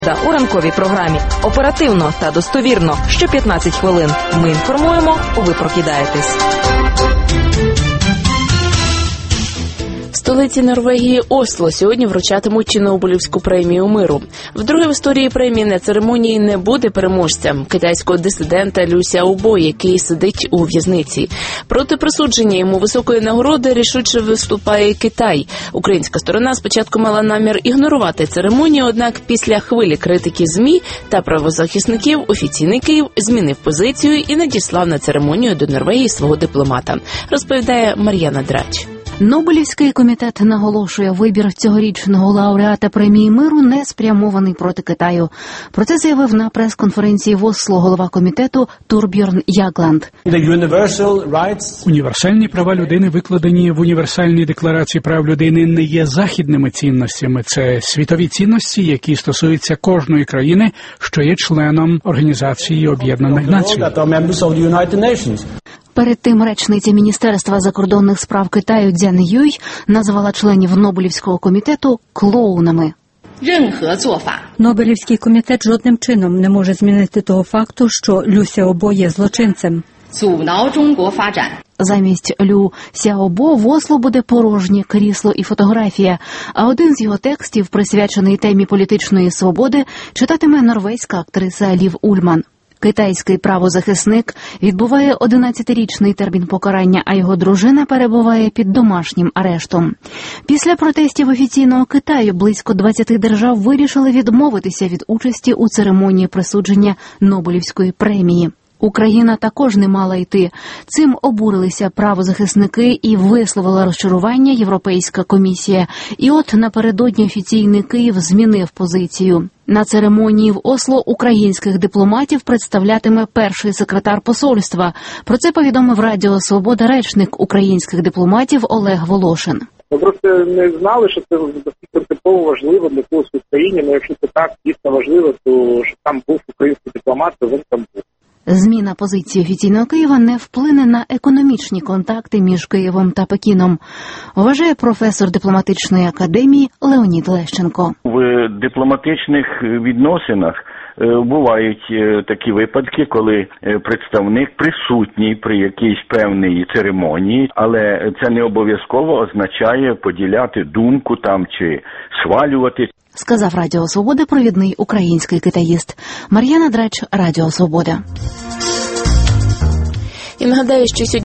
У ранковій програмі оперативно та достовірно що 15 хвилин ми інформуємо, ви прокидаєтесь. В столиці Норвегії Осло сьогодні вручатимуть Нобелівську премію миру. Вдруге в історії премії на церемонії не буде переможця – китайського дисидента Лю Сяобо, який сидить у в'язниці. Проти присудження йому високої нагороди рішуче виступає Китай. Українська сторона спочатку мала намір ігнорувати церемонію, однак після хвилі критики ЗМІ та правозахисників офіційний Київ змінив позицію і надіслав на церемонію до Норвегії свого дипломата, розповідає Мар'яна Драч. Нобелівський комітет наголошує, вибір цьогорічного лауреата премії миру не спрямований проти Китаю. Про це заявив на прес-конференції в Осло голова комітету Турбьорн Ягланд. Універсальні права людини, викладені в Універсальній декларації прав людини, не є західними цінностями. Це світові цінності, які стосуються кожної країни, що є членом Організації Об'єднаних Націй. Перед тим речниця Міністерства закордонних справ Китаю Цзян Юй назвала членів Нобелівського комітету клоунами. Нобелівський комітет жодним чином не може змінити того факту, що Лю Сяобо є злочинцем. Замість Лю Сяобо в Осло буде порожнє крісло і фотографія, а один з його текстів, присвячений темі політичної свободи, читатиме норвезька актриса Лів Ульман. Китайський правозахисник відбуває 11-річний термін покарання, а його дружина перебуває під домашнім арештом. Після протестів офіційного Китаю близько 20 держав вирішили відмовитися від участі у церемонії присудження Нобелівської премії. Україна також не мала йти. Цим обурилися правозахисники і висловила розчарування Європейська комісія. І от напередодні офіційний Київ змінив позицію. На церемонії в Осло українських дипломатів представлятиме перший секретар посольства. Про це повідомив Радіо Свобода речник українських дипломатів Олег Волошин. Ми просто не знали, що це принципово важливо для когось в Україні. Але якщо це так дійсно важливо, то щоб там був український дипломат, то він там був. Зміна позиції офіційного Києва не вплине на економічні контакти між Києвом та Пекіном, вважає професор дипломатичної академії Леонід Лещенко. В дипломатичних відносинах бувають такі випадки, коли представник присутній при якійсь певній церемонії, але це не обов'язково означає поділяти думку там чи схвалювати. Сказав Радіо Свобода провідний український китаїст. Мар'яна Драч, Радіо Свобода. І нагадаю, що сьогодні